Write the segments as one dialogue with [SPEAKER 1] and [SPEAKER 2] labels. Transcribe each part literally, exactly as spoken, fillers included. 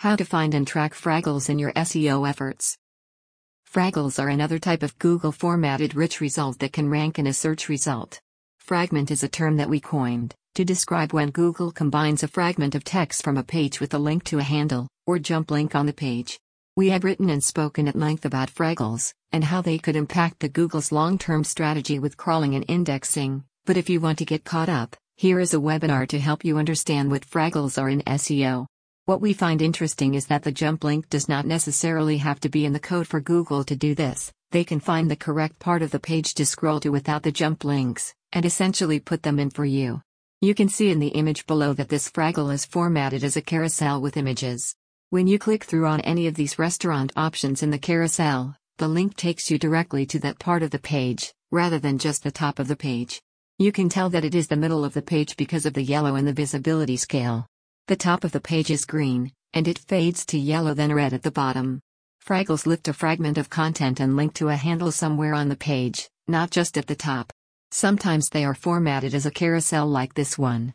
[SPEAKER 1] How to find and track Fraggles in your S E O efforts. Fraggles are another type of Google formatted rich result that can rank in a search result. Fragment is a term that we coined to describe when Google combines a fragment of text from a page with a link to a handle or jump link on the page. We have written and spoken at length about Fraggles and how they could impact the Google's long-term strategy with crawling and indexing, but if you want to get caught up, here is a webinar to help you understand what Fraggles are in S E O. What we find interesting is that the jump link does not necessarily have to be in the code for Google to do this. They can find the correct part of the page to scroll to without the jump links, and essentially put them in for you. You can see in the image below that this Fraggle is formatted as a carousel with images. When you click through on any of these restaurant options in the carousel, the link takes you directly to that part of the page, rather than just the top of the page. You can tell that it is the middle of the page because of the yellow in the visibility scale. The top of the page is green, and it fades to yellow then red at the bottom. Fraggles lift a fragment of content and link to a handle somewhere on the page, not just at the top. Sometimes they are formatted as a carousel like this one.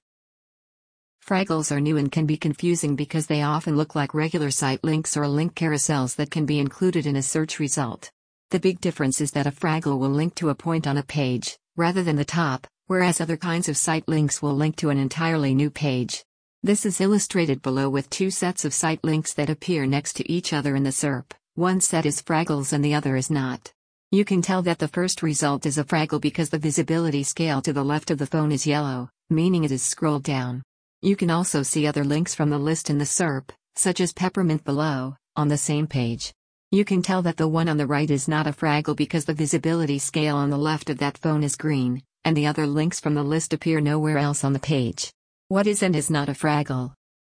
[SPEAKER 1] Fraggles are new and can be confusing because they often look like regular site links or link carousels that can be included in a search result. The big difference is that a Fraggle will link to a point on a page, rather than the top, whereas other kinds of site links will link to an entirely new page. This is illustrated below with two sets of site links that appear next to each other in the S E R P. One set is Fraggles and the other is not. You can tell that the first result is a Fraggle because the visibility scale to the left of the phone is yellow, meaning it is scrolled down. You can also see other links from the list in the S E R P, such as Peppermint below, on the same page. You can tell that the one on the right is not a Fraggle because the visibility scale on the left of that phone is green, and the other links from the list appear nowhere else on the page. What is and is not a Fraggle?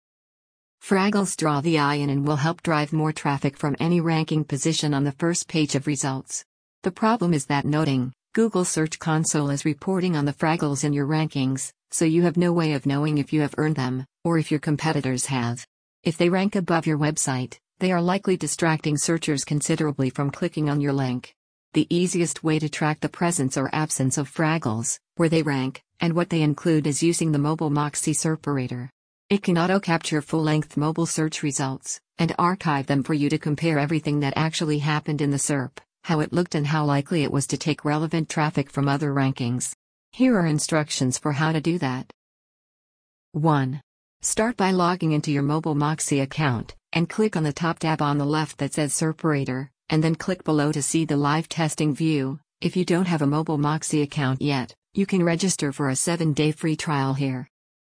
[SPEAKER 1] Fraggles draw the eye in and will help drive more traffic from any ranking position on the first page of results. The problem is that noting, Google Search Console is reporting on the Fraggles in your rankings, so you have no way of knowing if you have earned them, or if your competitors have. If they rank above your website, they are likely distracting searchers considerably from clicking on your link. The easiest way to track the presence or absence of Fraggles, where they rank, and what they include is using the Mobile Moxie Serperator. It can auto-capture full-length mobile search results, and archive them for you to compare everything that actually happened in the S E R P, how it looked and how likely it was to take relevant traffic from other rankings. Here are instructions for how to do that. one. Start by logging into your Mobile Moxie account, and click on the top tab on the left that says Serperator, and then click below to see the live testing view. If you don't have a Mobile Moxie account yet, you can register for a seven day free trial here.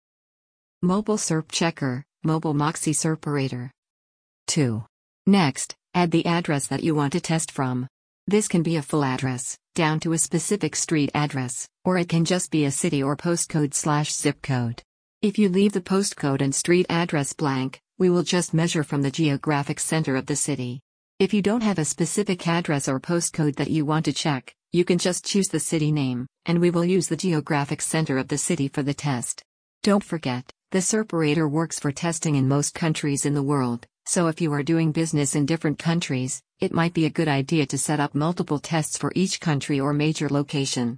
[SPEAKER 1] Mobile S E R P Checker, Mobile Moxie Serperator. two. Next, add the address that you want to test from. This can be a full address, down to a specific street address, or it can just be a city or postcode slash zip code. If you leave the postcode and street address blank, we will just measure from the geographic center of the city. If you don't have a specific address or postcode that you want to check, you can just choose the city name, and we will use the geographic center of the city for the test. Don't forget, the Serperator works for testing in most countries in the world, so if you are doing business in different countries, it might be a good idea to set up multiple tests for each country or major location.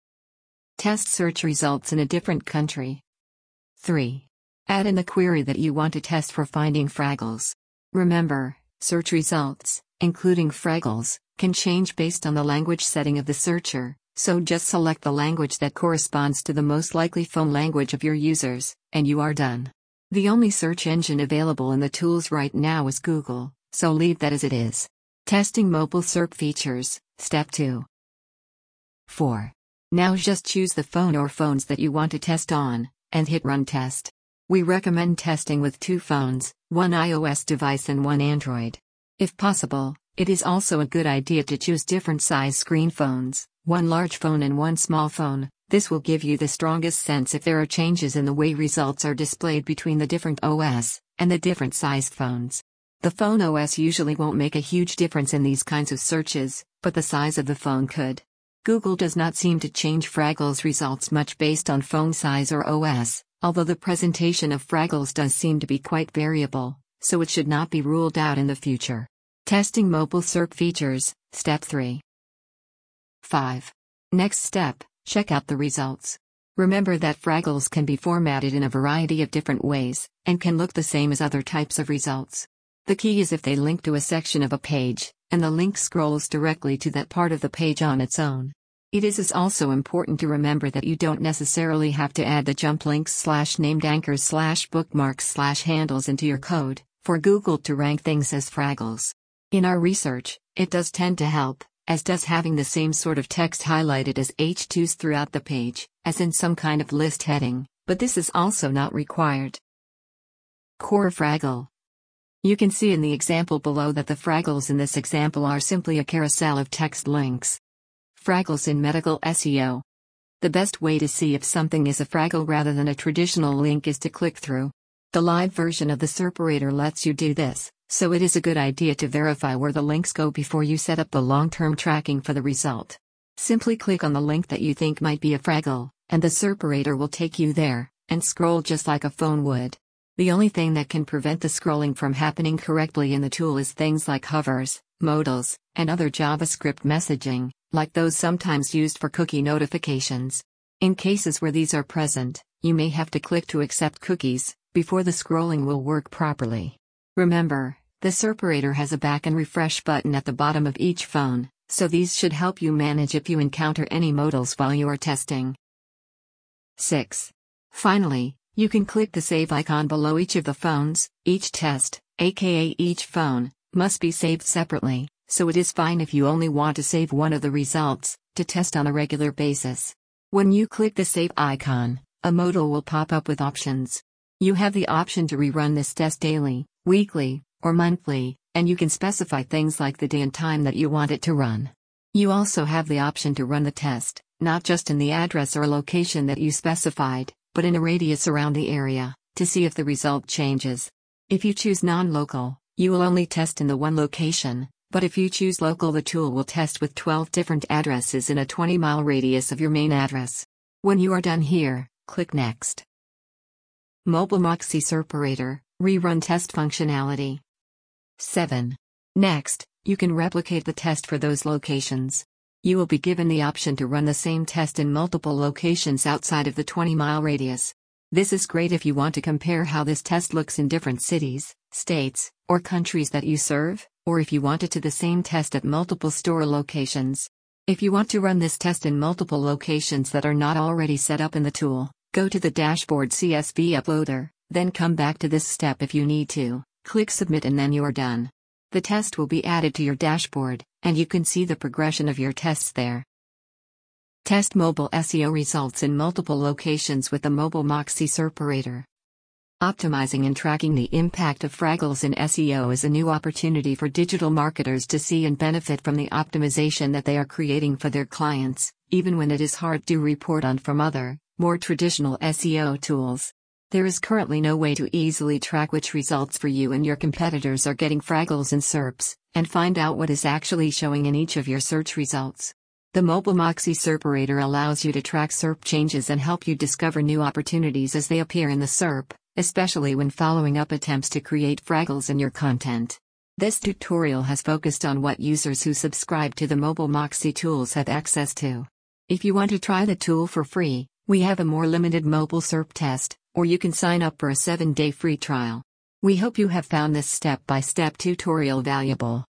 [SPEAKER 1] Test search results in a different country. three. Add in the query that you want to test for finding Fraggles. Remember, search results, including Fraggles, can change based on the language setting of the searcher, so just select the language that corresponds to the most likely phone language of your users, and you are done. The only search engine available in the tools right now is Google, so leave that as it is. Testing mobile S E R P features, Step two. four. Now just choose the phone or phones that you want to test on, and hit Run Test. We recommend testing with two phones, one iOS device and one Android. If possible, it is also a good idea to choose different size screen phones, one large phone and one small phone. This will give you the strongest sense if there are changes in the way results are displayed between the different O S and the different sized phones. The phone O S usually won't make a huge difference in these kinds of searches, but the size of the phone could. Google does not seem to change Fraggles results much based on phone size or O S, although the presentation of Fraggles does seem to be quite variable, so it should not be ruled out in the future. Testing mobile S E R P features, Step three. five. Next step, check out the results. Remember that Fraggles can be formatted in a variety of different ways, and can look the same as other types of results. The key is if they link to a section of a page, and the link scrolls directly to that part of the page on its own. It is also important to remember that you don't necessarily have to add the jump links slash named anchors slash bookmarks slash handles into your code for Google to rank things as Fraggles. In our research, it does tend to help, as does having the same sort of text highlighted as H twos throughout the page, as in some kind of list heading, but this is also not required. Core Fraggle. You can see in the example below that the Fraggles in this example are simply a carousel of text links. Fraggles in medical S E O. The best way to see if something is a Fraggle rather than a traditional link is to click through. The live version of the Serperator lets you do this, so it is a good idea to verify where the links go before you set up the long-term tracking for the result. Simply click on the link that you think might be a Fraggle, and the Serperator will take you there, and scroll just like a phone would. The only thing that can prevent the scrolling from happening correctly in the tool is things like hovers, modals, and other JavaScript messaging, like those sometimes used for cookie notifications. In cases where these are present, you may have to click to accept cookies before the scrolling will work properly. Remember, the Serperator has a back and refresh button at the bottom of each phone, so these should help you manage if you encounter any modals while you are testing. six. Finally, you can click the save icon below each of the phones. Each test, aka each phone, must be saved separately, so it is fine if you only want to save one of the results to test on a regular basis. When you click the save icon, a modal will pop up with options. You have the option to rerun this test daily, weekly, or monthly, and you can specify things like the day and time that you want it to run. You also have the option to run the test, not just in the address or location that you specified, but in a radius around the area, to see if the result changes. If you choose non-local, you will only test in the one location, but if you choose local, the tool will test with twelve different addresses in a twenty mile radius of your main address. When you are done here, click Next. MobileMoxie Serperator, Rerun Test Functionality. seven. Next, you can replicate the test for those locations. You will be given the option to run the same test in multiple locations outside of the twenty mile radius. This is great if you want to compare how this test looks in different cities, states, or countries that you serve, or if you want it to the same test at multiple store locations. If you want to run this test in multiple locations that are not already set up in the tool, go to the dashboard C S V uploader, then come back to this step if you need to, click Submit, and then you are done. The test will be added to your dashboard, and you can see the progression of your tests there. Test mobile S E O results in multiple locations with the MobileMoxie Serperator. Optimizing and tracking the impact of Fraggles in S E O is a new opportunity for digital marketers to see and benefit from the optimization that they are creating for their clients, even when it is hard to report on from other, more traditional S E O tools. There is currently no way to easily track which results for you and your competitors are getting Fraggles and S E R Ps, and find out what is actually showing in each of your search results. The MobileMoxie Serperator allows you to track S E R P changes and help you discover new opportunities as they appear in the S E R P, especially when following up attempts to create Fraggles in your content. This tutorial has focused on what users who subscribe to the MobileMoxie tools have access to. If you want to try the tool for free, we have a more limited mobile S E R P test, or you can sign up for a seven day free trial. We hope you have found this step-by-step tutorial valuable.